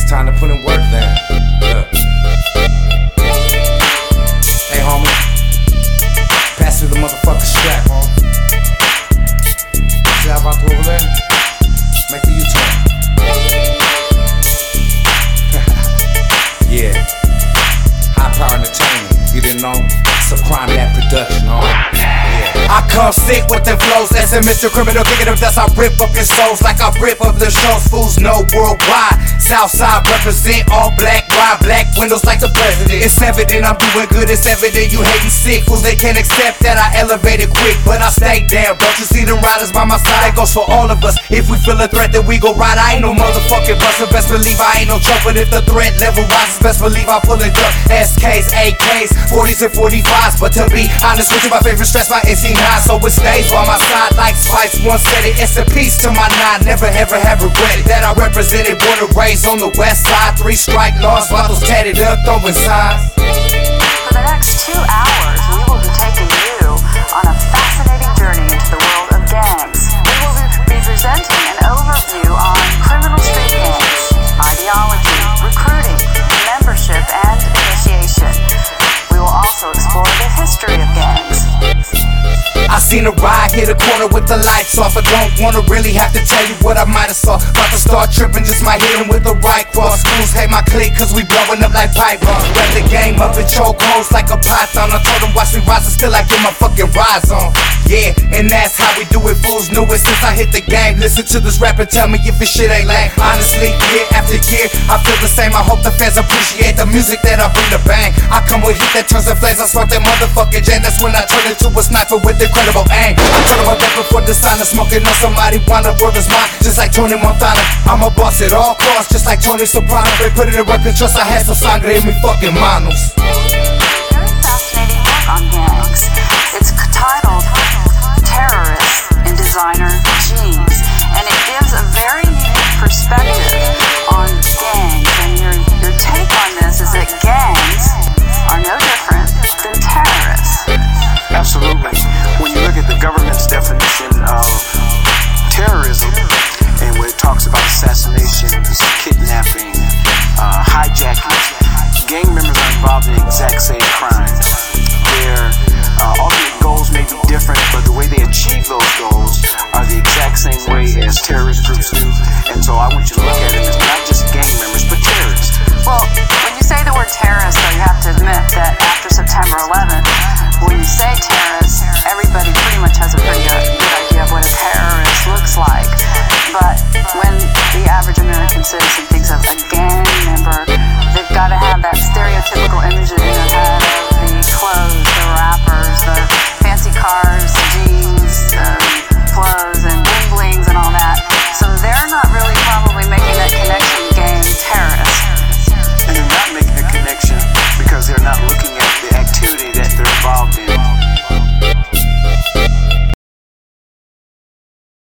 time to put in work then. Look. Hey homie, pass me the motherfucking strap, homie. See how about over there? Make the U-turn. Yeah. High Power Entertainment. You didn't know? Subcrime that production, homie. I come sick with them flows, as a Mr. Criminal, kicking them dust. I rip up your souls like I rip up the shows. Fools know worldwide. Southside represent all black, ride black windows like the president. It's evident I'm doing good, it's evident you hating sick. Fools, they can't accept that I elevated quick, but I stay down. Don't you see them riders by my side? That goes for all of us. If we feel a threat, then we go ride. I ain't no motherfucking buster, best believe I ain't no joke. But if the threat level rises, best believe I pull it up. SKs, AKs, 40s and 45s. But to be honest with you, my favorite stress my NC9. So it stays by my side like Spice once said it. It's a piece to my nine, never ever have regretted that I represented, born and raised on the west side. 3 strike laws, bottles tatted up, throwing signs. For the next 2 hours, we will be taking you on a fascinating journey into the world of gangs. We will be presenting an overview on criminal street gangs, ideology, recruiting, membership, and initiation. We will also explore the history of gangs. I seen a ride hit a corner with the lights off. I don't wanna really have to tell you what I might have saw. About to start tripping, just might hit him with the right cross. Schools hate my clique cause we blowing up like pipe bombs. Wrap the game up in chokeholds like a python. I told them watch me rise and still I get my fucking rise on. Yeah, and that's how we do it. Fools knew it since I hit the game. Listen to this rap and tell me if this shit ain't lame. Honestly, year after year, I feel the same. I hope the fans appreciate the music that I bring to bang. I come with heat that turns to flames. I smoke that motherfucking jam. That's when I turn into a sniper with incredible aim. I turn my back before designer, smoking on somebody wanna world is mine, just like Tony Montana. I'm a boss at all costs, just like Tony Soprano. They put it in work and trust. I had some sangre in me fucking manos. Very fascinating book on gangs. It's titled Terrorists in Designer Jeans, and it gives a very unique perspective on gangs. And your take on this is that gangs are no different than terrorists. Absolutely. When you look at the government's definition of terrorism, and when it talks about assassinations, kidnapping, hijacking, gang members are involved in the exact same crimes. Their ultimate goals may be different, but the way they achieve those goals are the exact same way as terrorist groups do. And so I want you to look at it as not just gang members, but terrorists. Well, when you say the word terrorist, though, you have to admit that after September 11th, when you say terrorist, everybody pretty much has a pretty good idea of what a terrorist looks like. But when the average American citizen thinks of a gang